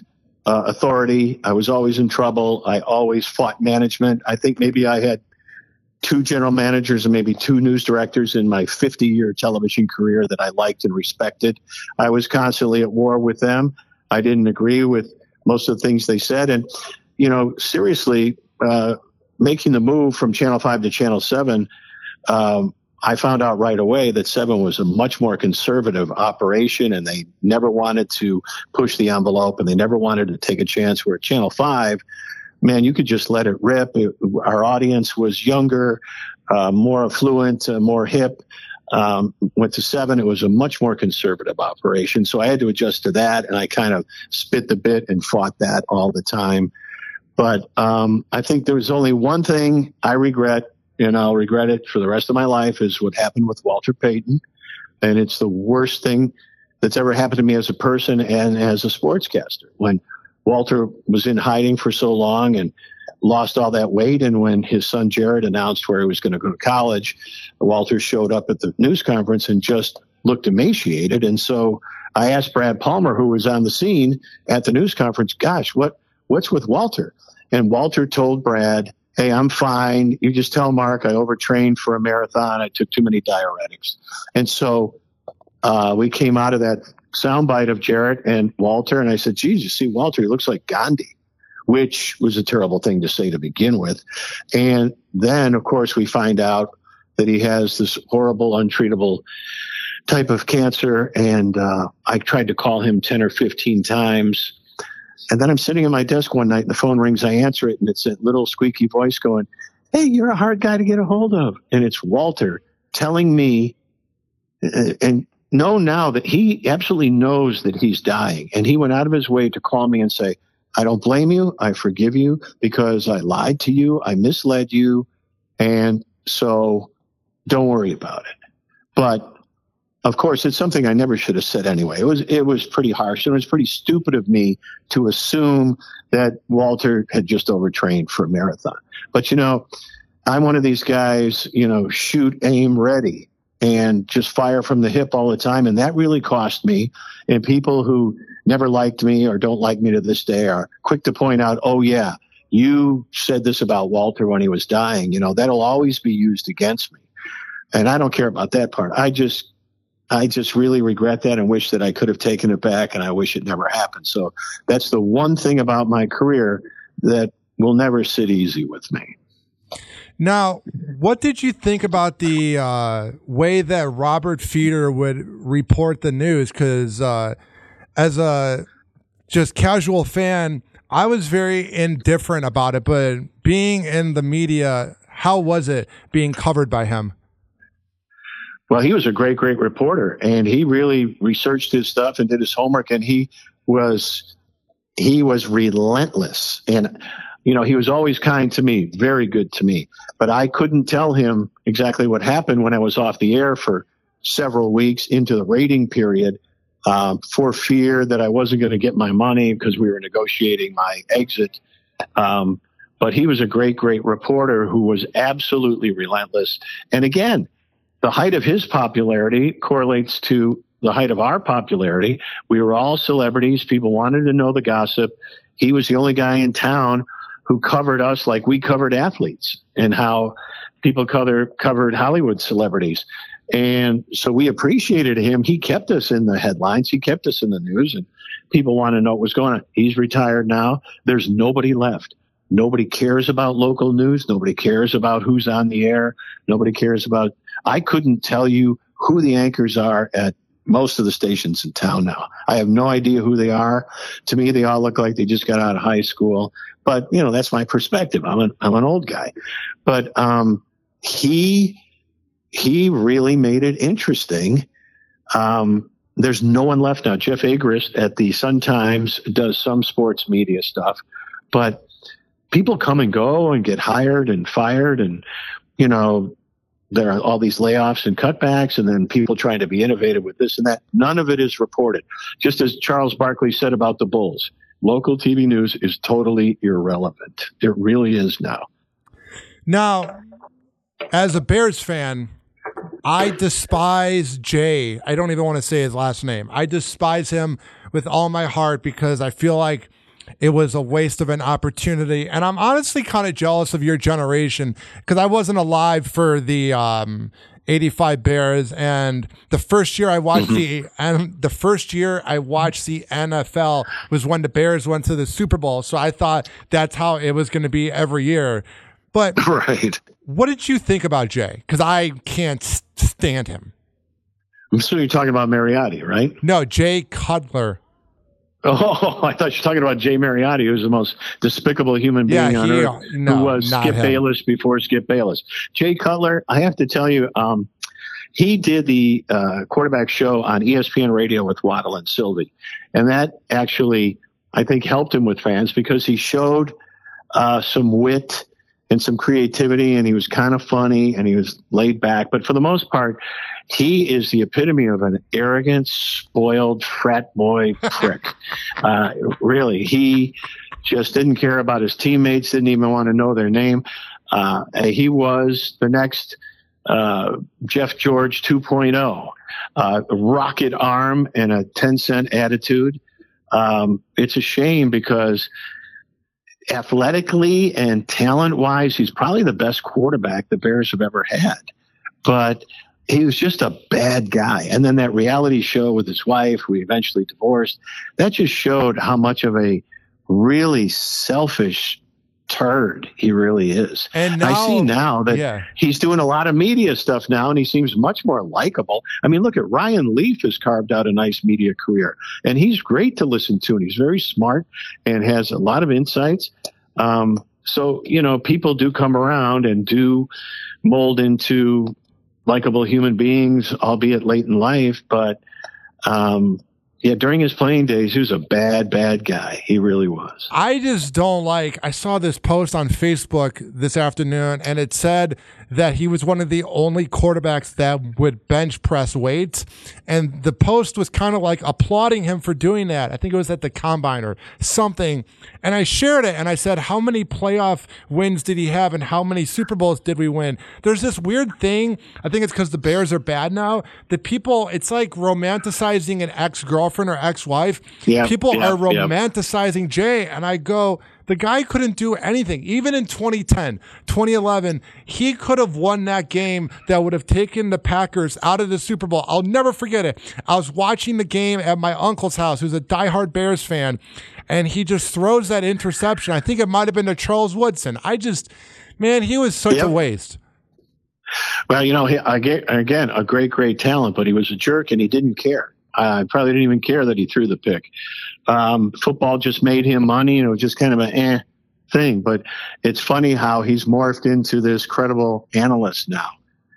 uh, authority. I was always in trouble. I always fought management. I think maybe I had two general managers and maybe two news directors in my fifty-year television career that I liked and respected. I was constantly at war with them. I didn't agree with most of the things they said. And, you know, seriously, uh, making the move from Channel five to Channel seven, um, I found out right away that seven was a much more conservative operation, and they never wanted to push the envelope, and they never wanted to take a chance. Where at Channel five, man, you could just let it rip. It, our audience was younger, uh, more affluent, uh, more hip. Um, went to seven. It was a much more conservative operation. So I had to adjust to that, and I kind of spit the bit and fought that all the time. But um, I think there was only one thing I regret, and I'll regret it for the rest of my life, is what happened with Walter Payton. And it's the worst thing that's ever happened to me as a person and as a sportscaster. When Walter was in hiding for so long and lost all that weight, and when his son Jared announced where he was going to go to college, Walter showed up at the news conference and just looked emaciated. And so I asked Brad Palmer, who was on the scene at the news conference, gosh, what what's with Walter? And Walter told Brad, hey, I'm fine. You just tell Mark I overtrained for a marathon. I took too many diuretics. And so uh, we came out of that soundbite of Jarrett and Walter, and I said, geez, you see Walter, he looks like Gandhi, which was a terrible thing to say to begin with. And then, of course, we find out that he has this horrible, untreatable type of cancer. And uh, I tried to call him ten or fifteen times. And then I'm sitting at my desk one night and the phone rings. I answer it, and it's that little squeaky voice going, hey, you're a hard guy to get a hold of. And it's Walter telling me, and know now that he absolutely knows that he's dying. And he went out of his way to call me and say, I don't blame you. I forgive you because I lied to you. I misled you. And so don't worry about it. But of course, it's something I never should have said anyway. It was it was pretty harsh, and it was pretty stupid of me to assume that Walter had just overtrained for a marathon. But, you know, I'm one of these guys, you know, shoot, aim, ready, and just fire from the hip all the time. And that really cost me. And people who never liked me or don't like me to this day are quick to point out, oh, yeah, you said this about Walter when he was dying. You know, that'll always be used against me. And I don't care about that part. I just I just really regret that and wish that I could have taken it back, and I wish it never happened. So that's the one thing about my career that will never sit easy with me. Now, what did you think about the uh, way that Robert Feeder would report the news? Because uh, as a just casual fan, I was very indifferent about it. But being in the media, how was it being covered by him? Well, he was a great, great reporter, and he really researched his stuff and did his homework, and he was he was relentless. And, you know, he was always kind to me, very good to me. But I couldn't tell him exactly what happened when I was off the air for several weeks into the rating period um, for fear that I wasn't going to get my money because we were negotiating my exit. Um, but he was a great, great reporter who was absolutely relentless. And again, the height of his popularity correlates to the height of our popularity. We were all celebrities. People wanted to know the gossip. He was the only guy in town who covered us like we covered athletes, and how people cover, covered Hollywood celebrities. And so we appreciated him. He kept us in the headlines. He kept us in the news, and people want to know what was going on. He's retired now. There's nobody left. Nobody cares about local news. Nobody cares about who's on the air. Nobody cares about, I couldn't tell you who the anchors are at most of the stations in town now. I have no idea who they are. To me, they all look like they just got out of high school. But, you know, that's my perspective. I'm an, I'm an old guy. But um, he he really made it interesting. Um, there's no one left now. Jeff Agrest at the Sun-Times does some sports media stuff. But people come and go and get hired and fired, and, you know, there are all these layoffs and cutbacks, and then people trying to be innovative with this and that. None of it is reported. Just as Charles Barkley said about the Bulls, local T V news is totally irrelevant. It really is now. Now, as a Bears fan, I despise Jay. I don't even want to say his last name. I despise him with all my heart because I feel like it was a waste of an opportunity. And I'm honestly kind of jealous of your generation because I wasn't alive for the um, eighty-five Bears, and the first year I watched the and the first year I watched the N F L was when the Bears went to the Super Bowl. So I thought that's how it was going to be every year. But right. What did you think about Jay? Because I can't stand him. I'm assuming you're talking about Mariotti, right? No, Jay Cutler. Oh, I thought you were talking about Jay Mariotti, who's the most despicable human being yeah, on he, earth, no, who was Skip him. Bayless before Skip Bayless. Jay Cutler, I have to tell you, um, he did the uh, quarterback show on E S P N Radio with Waddle and Sylvie. And that actually, I think, helped him with fans because he showed uh, some wit and some creativity, and he was kind of funny, and he was laid back. But for the most part, he is the epitome of an arrogant, spoiled frat boy prick. uh, really, he just didn't care about his teammates, didn't even want to know their name. Uh, he was the next uh, Jeff George two point oh, uh, a rocket arm and a ten cent attitude. Um, it's a shame because athletically and talent-wise, he's probably the best quarterback the Bears have ever had. But he was just a bad guy. And then that reality show with his wife, who he eventually divorced, that just showed how much of a really selfish turd he really is. And now, I see now that yeah. he's doing a lot of media stuff now, and he seems much more likable. I mean, look at Ryan Leaf has carved out a nice media career, and he's great to listen to, and he's very smart and has a lot of insights. Um, so, you know, people do come around and do mold into likable human beings, albeit late in life. But um, yeah, during his playing days, he was a bad, bad guy. He really was. I just don't like, I saw this post on Facebook this afternoon, and it said that he was one of the only quarterbacks that would bench press weights. And the post was kind of like applauding him for doing that. I think it was at the combine or something. And I shared it and I said, how many playoff wins did he have and how many Super Bowls did we win? There's this weird thing. I think it's because the Bears are bad now. That people, it's like romanticizing an ex-girlfriend or ex-wife. Yeah, people yeah, are romanticizing yeah. Jay. And I go, the guy couldn't do anything. Even in twenty ten, twenty eleven, he could have won that game that would have taken the Packers out of the Super Bowl. I'll never forget it. I was watching the game at my uncle's house, who's a diehard Bears fan, and he just throws that interception. I think it might have been to Charles Woodson. I just, man, he was such yep. a waste. Well, you know, he, again, a great, great talent, but he was a jerk and he didn't care. I uh, probably didn't even care that he threw the pick. Um, football just made him money, and it was just kind of an eh thing. But it's funny how he's morphed into this credible analyst now.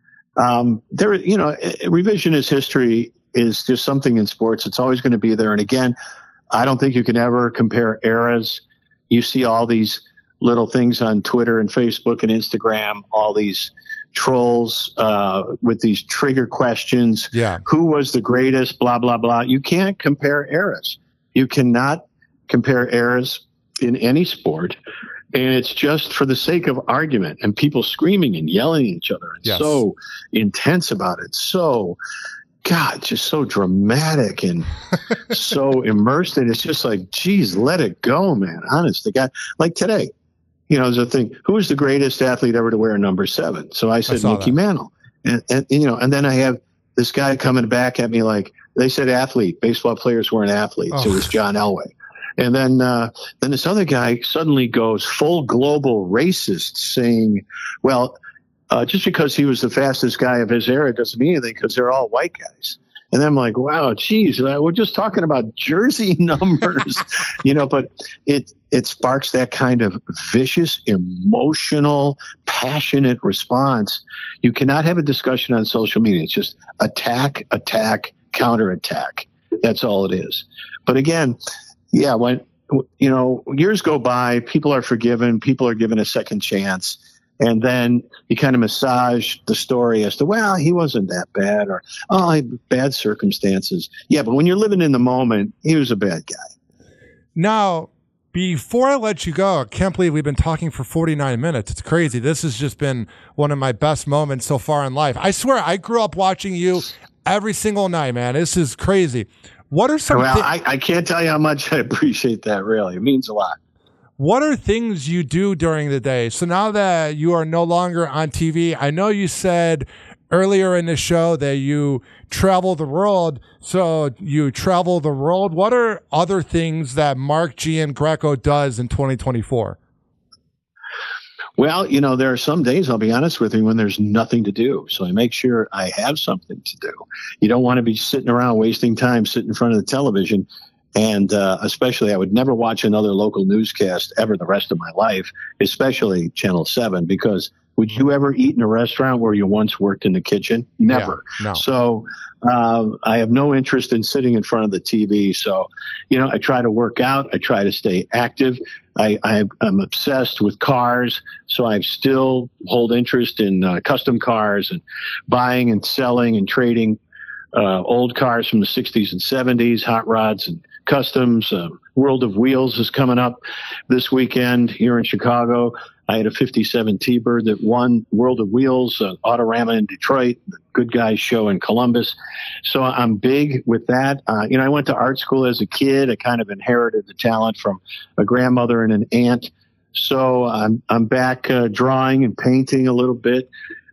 Um, there, you know, revisionist history is just something in sports. It's always going to be there. And again, I don't think you can ever compare eras. You see all these little things on Twitter and Facebook and Instagram, all these trolls uh, with these trigger questions. Yeah. Who was the greatest? Blah, blah, blah. You can't compare eras. You cannot compare eras in any sport. And it's just for the sake of argument and people screaming and yelling at each other and yes. so intense about it. So, God, just so dramatic and so immersed. And it's just like, geez, let it go, man. Honest to God. Like today, you know, there's a thing, who is the greatest athlete ever to wear number seven? So I said, I Mickey that. Mantle. And, and, you know, and then I have this guy coming back at me like, they said athlete, baseball players weren't athletes. Oh. It was John Elway. And then, uh, then this other guy suddenly goes full global racist saying, well, uh, just because he was the fastest guy of his era doesn't mean anything because they're all white guys. And I'm like, wow, geez, we're just talking about jersey numbers, you know, but it, it sparks that kind of vicious, emotional, passionate response. You cannot have a discussion on social media. It's just attack, attack, counterattack. That's all it is. But again, yeah, when, you know, years go by, people are forgiven, people are given a second chance. And then you kind of massage the story as to, well, he wasn't that bad, or, oh, he had bad circumstances. Yeah, but when you're living in the moment, he was a bad guy. Now, before I let you go, I can't believe we've been talking for forty-nine minutes. It's crazy. This has just been one of my best moments so far in life. I swear, I grew up watching you every single night, man. This is crazy. What are some? Well, thi- I, I can't tell you how much I appreciate that. Really, it means a lot. What are things you do during the day? So now that you are no longer on T V, I know you said earlier in the show that you travel the world. So you travel the world. What are other things that Mark Giangreco does in twenty twenty-four? Well, you know, there are some days, I'll be honest with you, when there's nothing to do. So I make sure I have something to do. You don't want to be sitting around wasting time sitting in front of the television. And uh, especially, I would never watch another local newscast ever the rest of my life, especially Channel seven, because would you ever eat in a restaurant where you once worked in the kitchen? Never. Yeah, no. So uh, I have no interest in sitting in front of the T V. So, you know, I try to work out. I try to stay active. I, I, I'm obsessed with cars. So I still hold interest in uh, custom cars and buying and selling and trading uh, old cars from the sixties and seventies, hot rods and customs. Uh, World of Wheels is coming up this weekend here in Chicago. I had a fifty-seven T-Bird that won World of Wheels, uh, Autorama in Detroit, the Good Guys show in Columbus. So I'm big with that. Uh, you know, I went to art school as a kid. I kind of inherited the talent from a grandmother and an aunt. So I'm I'm back uh, drawing and painting a little bit.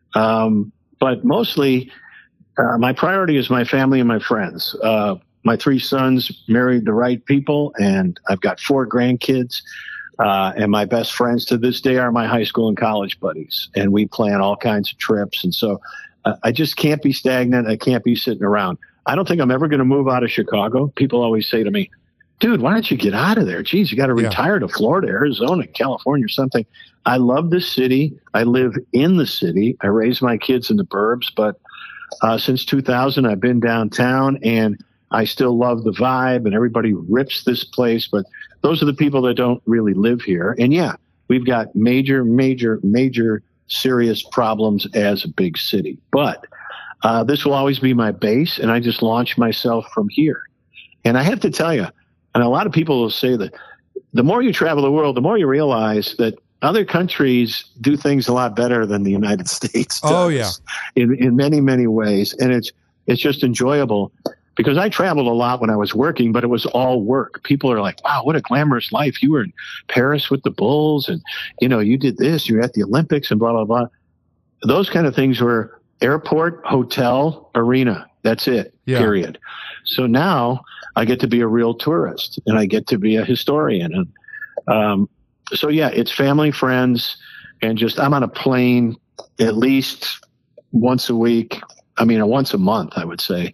Um, but mostly uh, my priority is my family and my friends. Uh, my three sons married the right people, and I've got four grandkids. Uh, and my best friends to this day are my high school and college buddies. And we plan all kinds of trips. And so uh, I just can't be stagnant. I can't be sitting around. I don't think I'm ever going to move out of Chicago. People always say to me, dude, why don't you get out of there? Geez, you got to Yeah. retire to Florida, Arizona, California or something. I love the city. I live in the city. I raise my kids in the burbs. But uh, since two thousand, I've been downtown, and I still love the vibe, and everybody rips this place. But those are the people that don't really live here. And yeah, we've got major, major, major serious problems as a big city. But uh, this will always be my base, and I just launch myself from here. And I have to tell you, and a lot of people will say that the more you travel the world, the more you realize that other countries do things a lot better than the United States does. Oh, yeah. In, in many, many ways. And it's it's just enjoyable. Because I traveled a lot when I was working, but it was all work. People are like, wow, what a glamorous life. You were in Paris with the Bulls, and, you know, you did this, you were at the Olympics and blah, blah, blah. Those kind of things were airport, hotel, arena. That's it, Yeah. period. So now I get to be a real tourist, and I get to be a historian. And um, so, yeah, it's family, friends, and just I'm on a plane at least once a week. I mean, once a month, I would say.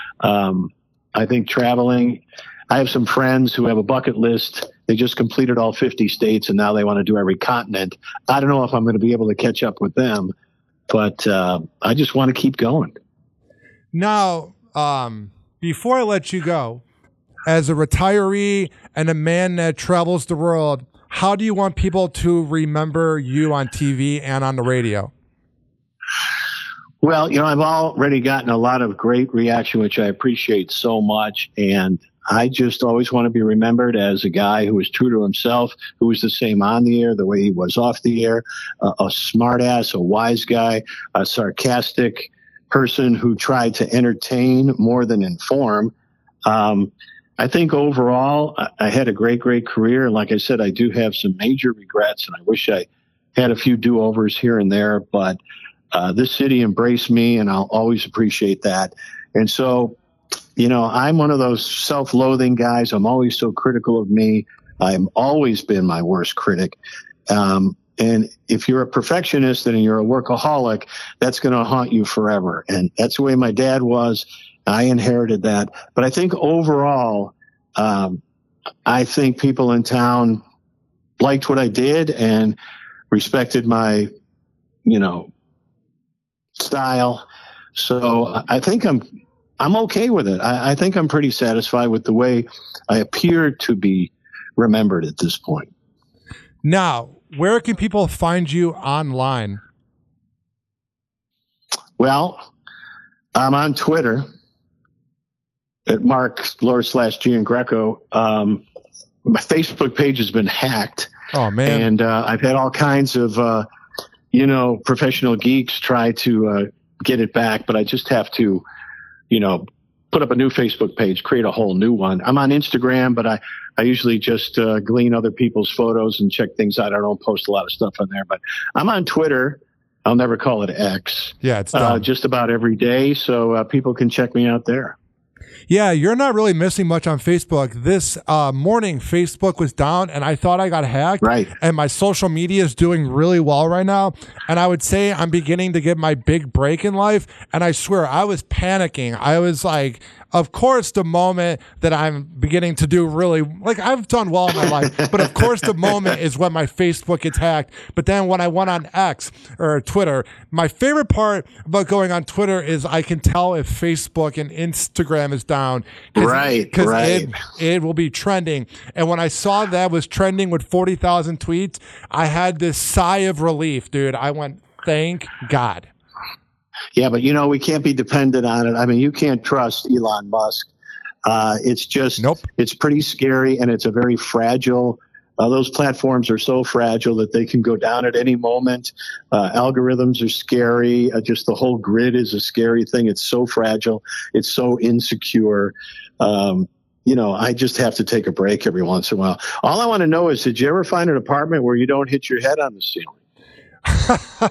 Um, I think traveling, I have some friends who have a bucket list. They just completed all fifty states, and now they want to do every continent. I don't know if I'm going to be able to catch up with them, but uh, I just want to keep going. Now, um, before I let you go, as a retiree and a man that travels the world, how do you want people to remember you on T V and on the radio? Well, you know, I've already gotten a lot of great reaction, which I appreciate so much. And I just always want to be remembered as a guy who was true to himself, who was the same on the air, the way he was off the air, uh, a smart ass, a wise guy, a sarcastic person who tried to entertain more than inform. Um, I think overall, I, I had a great, great career. And like I said, I do have some major regrets, and I wish I had a few do-overs here and there, but Uh, this city embraced me, and I'll always appreciate that. And so, you know, I'm one of those self-loathing guys. I'm always so critical of me. I've always been my worst critic. Um, and if you're a perfectionist and you're a workaholic, that's going to haunt you forever. And that's the way my dad was. I inherited that. But I think overall, um, I think people in town liked what I did and respected my, you know, style. So I think I'm I'm okay with it. I, I think I'm pretty satisfied with the way I appear to be remembered at this point. Now, where can people find you online? Well, I'm on Twitter at Mark Lord slash Giangreco. Um, my Facebook page has been hacked. Oh, man. And uh, I've had all kinds of uh, you know, professional geeks try to uh, get it back, but I just have to, you know, put up a new Facebook page, create a whole new one. I'm on Instagram, but I, I usually just uh, glean other people's photos and check things out. I don't post a lot of stuff on there, but I'm on Twitter. I'll never call it X. Yeah, it's uh, dumb. just about every day, so uh, people can check me out there. Yeah, you're not really missing much on Facebook. This uh, morning, Facebook was down, and I thought I got hacked. Right. And my social media is doing really well right now. And I would say I'm beginning to get my big break in life. And I swear, I was panicking. I was like, of course, the moment that I'm beginning to do really, like I've done well in my life, but of course the moment is when my Facebook gets hacked. But then when I went on X or Twitter, my favorite part about going on Twitter is I can tell if Facebook and Instagram is down. Cause, right, Because right. it, it will be trending. And when I saw that was trending with forty thousand tweets, I had this sigh of relief, dude. I went, thank God. Yeah, but you know, we can't be dependent on it. I mean, you can't trust Elon Musk. Uh, it's just, Nope. It's pretty scary, and it's a very fragile. Uh, those platforms are so fragile that they can go down at any moment. Uh, algorithms are scary. Uh, just the whole grid is a scary thing. It's so fragile. It's so insecure. Um, you know, I just have to take a break every once in a while. All I want to know is, did you ever find an apartment where you don't hit your head on the ceiling?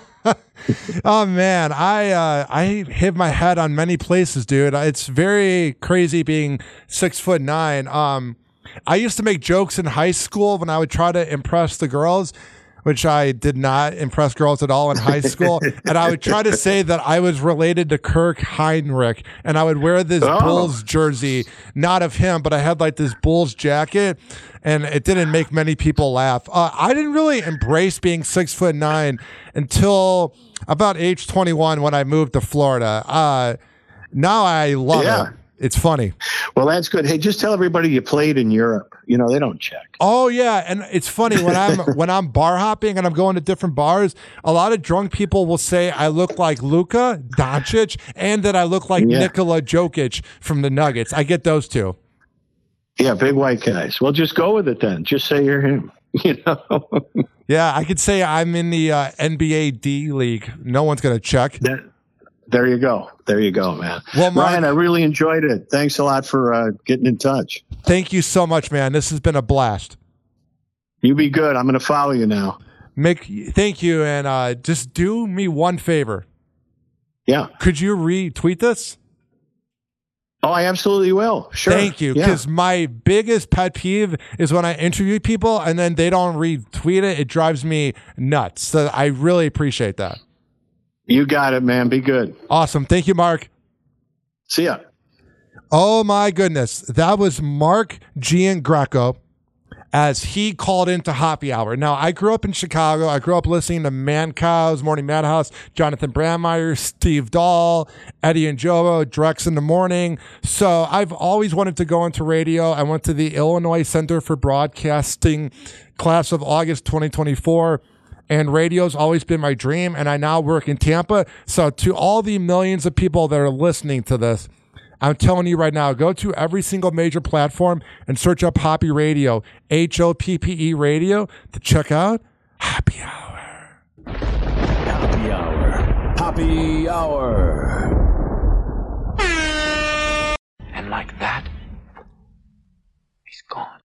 Oh man, I uh, I hit my head on many places, dude. It's very crazy being six foot nine. Um, I used to make jokes in high school when I would try to impress the girls, which I did not impress girls at all in high school. And I would try to say that I was related to Kirk Heinrich, and I would wear this Oh. Bulls jersey, not of him, but I had like this Bulls jacket, and it didn't make many people laugh. Uh, I didn't really embrace being six foot nine until about age twenty-one when I moved to Florida. Uh, now I love Yeah. it. It's funny. Well, that's good. Hey, just tell everybody you played in Europe. You know, they don't check. Oh yeah, and it's funny when I'm when I'm bar hopping and I'm going to different bars. A lot of drunk people will say I look like Luka Doncic and that I look like Yeah. Nikola Jokic from the Nuggets. I get those two. Yeah, big white guys. Well, just go with it then. Just say you're him. You know. Yeah, I could say I'm in the uh, N B A D League. No one's gonna check. That, there you go. There you go, man. Well, Mark- Ryan, I really enjoyed it. Thanks a lot for uh, getting in touch. Thank you so much, man. This has been a blast. You be good. I'm going to follow you now. Make thank you, and uh, just do me one favor. Yeah. Could you retweet this? Oh, I absolutely will. Sure. Thank you. Yeah. Because my biggest pet peeve is when I interview people and then they don't retweet it. It drives me nuts. So I really appreciate that. You got it, man. Be good. Awesome. Thank you, Mark. See ya. Oh, my goodness. That was Mark Giangreco as he called into Happy Hour. Now, I grew up in Chicago. I grew up listening to Man Cows, Morning Madhouse, Jonathan Brandmeier, Steve Dahl, Eddie and Joe, Drex in the Morning. So I've always wanted to go into radio. I went to the Illinois Center for Broadcasting class of August twenty twenty-four. And radio's always been my dream, and I now work in Tampa. So to all the millions of people that are listening to this, I'm telling you right now, go to every single major platform and search up Hoppy Radio, H O P P E Radio, to check out Happy Hour. Happy Hour. Happy Hour. And like that, he's gone.